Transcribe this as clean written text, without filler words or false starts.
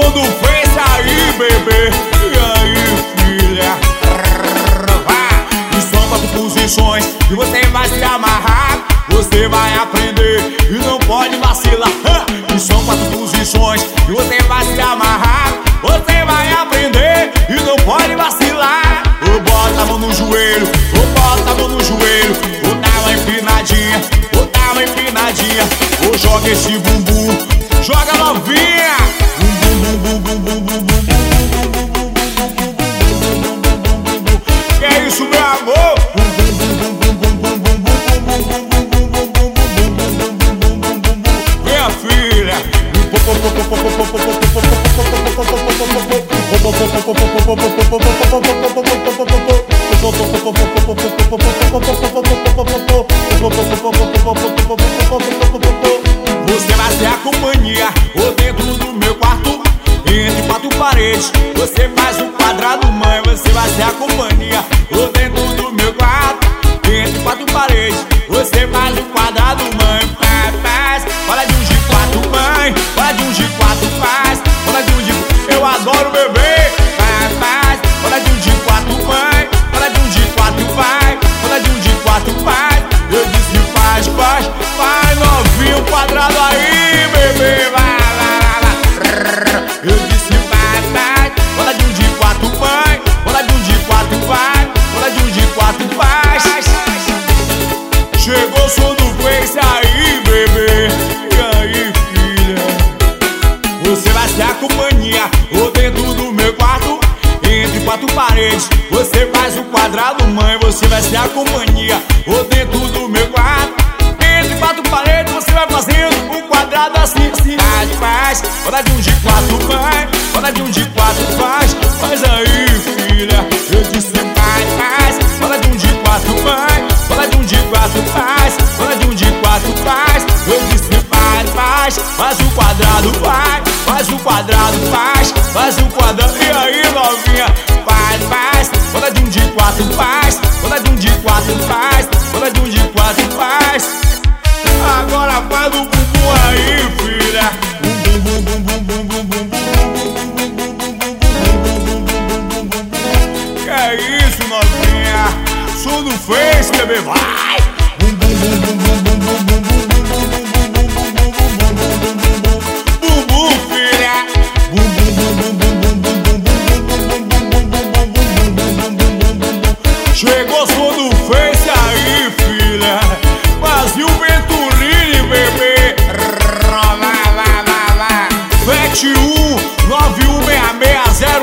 som do Face aí, bebê. E aí, filha? E são 4 posições e você vai se amarrar. Você vai aprender e não pode vacilar. E são 4 posições e você vai se amarrar. Você vai aprender e não pode vacilar. Ou bota a mão no joelho, ou bota a mão no joelho, ou dá uma empinadinha, ou dá uma empinadinha, ou joga esse bumbum, joga novinha. Que é isso, meu amor? Minha filha. Você vai ser a companhia, ou dentro do meu quarto, entre 4 paredes, você faz um quadrado, mãe. Você vai ser a companhia, ou dentro do meu quarto, entre 4 paredes, você faz um quadrado, mãe. Faz, fala de um G4, mãe. Fala de um G4, faz. Fala de um G4, eu adoro bebê. Faz, fala de um G4, mãe. Fala de um G4, vai. Fala de um G4, faz. Eu disse faz, novinho, quadrado aí, bebê. Vai. Eu disse vai. Fala de um G4, mãe. Fala de um G4, vai. Fala de um G4, faz. Chegou o som do Face aí, bebê. E aí, filha? Você vai ser a companhia, ou dentro do meu quarto, entre 4 paredes, você faz um quadrado, mãe. Você vai ser a companhia, ou dentro do meu quarto, entre 4 paredes, você vai fazendo um quadrado assim. Faz, fala de um G4, mãe. Fala de um G4, faz. Faz aí, filha. Eu disse faz. Fala de um G4, mãe. Fala de um G4, faz. Fala de um G4, faz. Eu disse faz. Faz o quadrado, vai. Faz o quadrado, faz. Faz o quadrado. E aí, novinha? Faz. Fala de um G4, faz. Fala de um G4, faz. Fala de um G4, faz. Agora faz o bumbum aí, filha. Que é isso, novinha? Som do Face, bebê, vai! Bumbum, filha! Chegou o som do Face aí, filha! Brasil Venturini, bebê! 71 9166